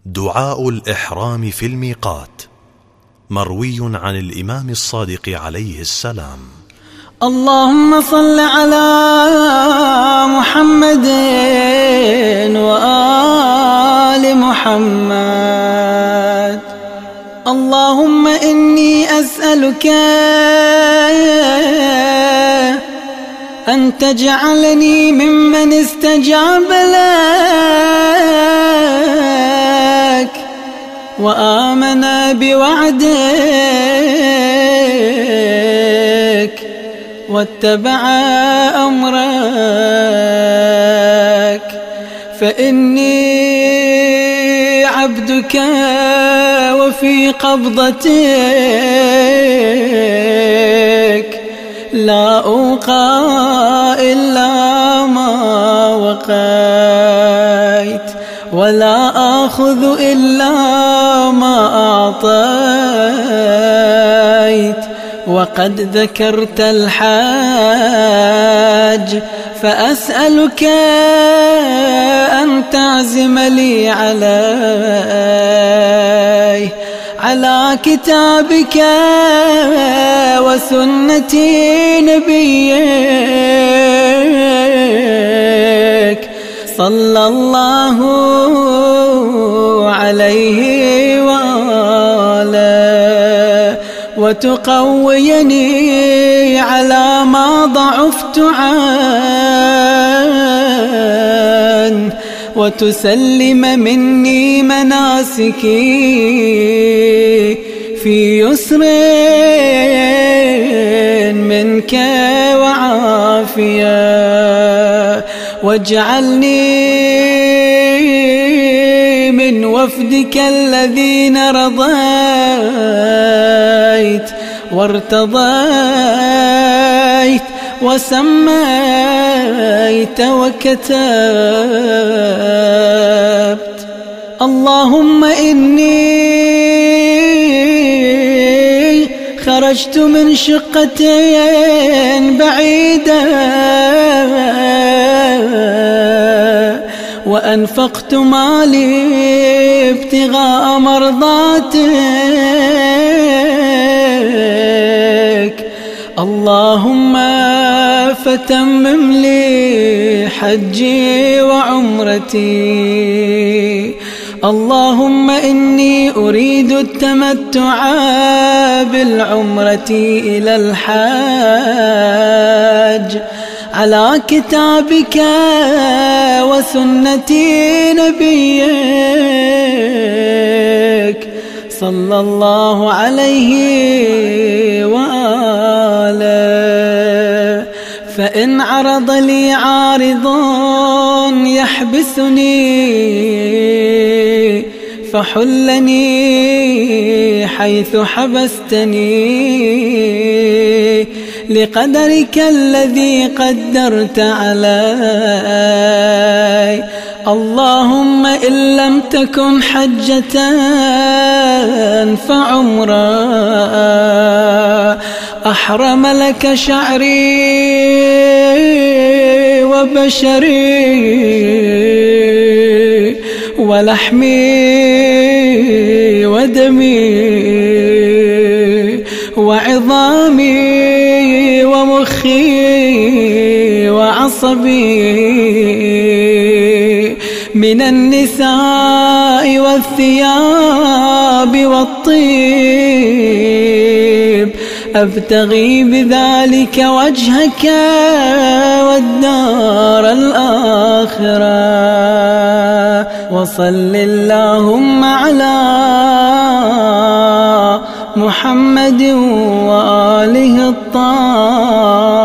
دعاء الإحرام في الميقات، مروي عن الإمام الصادق عليه السلام. اللهم صل على محمد وآل محمد. اللهم إني أسألك أن تجعلني ممن استجاب لك وآمن بوعدك واتبع أمرك، فإني عبدك وفي قبضتك، لا أوقى إلا ما وقيت ولا آخذ إلا ما أعطيت. وقد ذكرت الحاج فأسألك أن تعزم لي عليه على كتابك وسنة نبيك صلى الله عليه وآله، وتقويني على ما ضعفت عنه، وتسلم مني مناسكي في يسر منك وعافية، واجعلني من وفدك الذين رضيت وارتضيت وسميت وكتبت. اللهم إني خرجت من شقة بعيدة وأنفقت مالي ابتغاء مرضاتك، اللهم فتمم لي حجي وعمرتي. اللهم إني أريد التمتع بالعمرة إلى الحاج على كتابك وسنة نبيك صلى الله عليه وآله. فإن عرض لي عارض يحبسني فحلني حيث حبستني لقدرك الذي قدرت علي. اللهم إن لم تكن حجة فعمرة أحرم لك شعري وبشري ولحمي ودمي وعظامي ومخي وعصبي من النساء والثياب والطيب، أبتغي بذلك وجهك والدار الآخرة. وصل اللهم على محمد وآله الطاهرين.